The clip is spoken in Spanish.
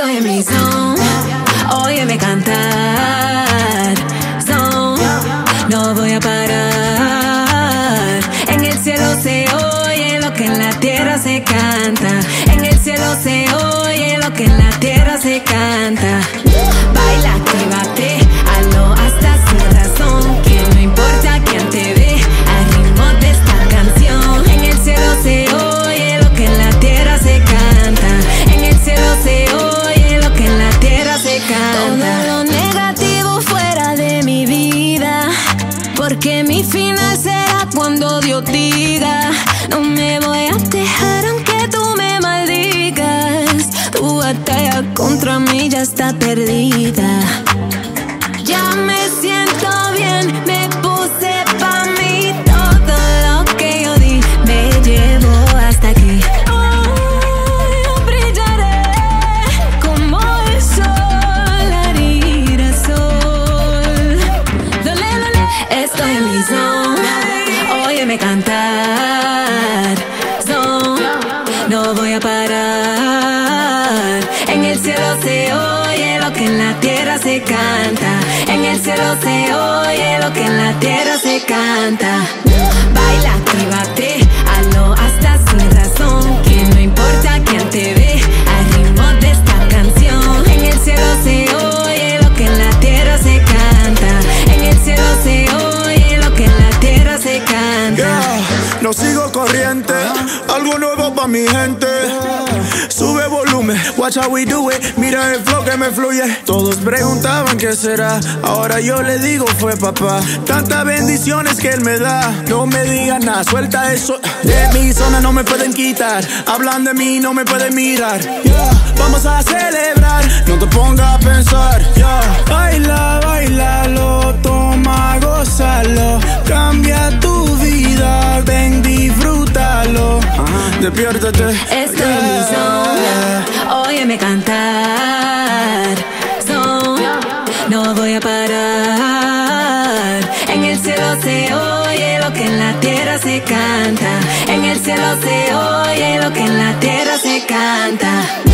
Estoy en mi zone, óyeme cantar. Zone, no voy a parar. En el cielo se oye lo que en la tierra se canta. En el cielo se oye lo que en la tierra se canta. Baila, actívate, hazlo hasta sin razón. Que no importa quién te ve, al ritmo de esta canción. En el cielo se oye lo que en la tierra se canta. En el cielo se oye lo que en la tierra se canta. Todo lo negativo fuera de mi vida, porque mi final será cuando Dios diga. No me voy a dejar aunque tú me maldigas. Tu batalla contra mí ya está perdida. Ya me siento bien, me puse pa' mí. Todo lo que yo di me llevó hasta aquí. Hoy yo brillaré como el sol, harina sol. Dole, dole. Estoy en mi zone, óyeme cantar. Zone, no voy a parar. En el cielo se oye lo que en la tierra se canta. En el cielo se oye lo que en la tierra se canta. Baila, actívate, hazlo hasta sin razón. Que no importa quién te ve, al ritmo de esta canción. En el cielo se oye lo que en la tierra se canta. En el cielo se oye lo que en la tierra se canta. No sigo corriente, algo nuevo pa' mi gente. Sube volumen, watch how we do it. Mira el flow que me fluye. Todos preguntaban qué será, ahora yo le digo fue papá. Tantas bendiciones que él me da. No me digas nada, suelta eso. De mi zona no me pueden quitar. Hablan de mí, no me pueden mirar. Vamos a celebrar, no te pongas a pensar. Baila, bailalo, toma, gózalo. Cambia tu vida, ven, disfrútalo. Despiértate. Estoy en mi zona, óyeme cantar. Zone, no voy a parar. En el cielo se oye lo que en la tierra se canta. En el cielo se oye lo que en la tierra se canta.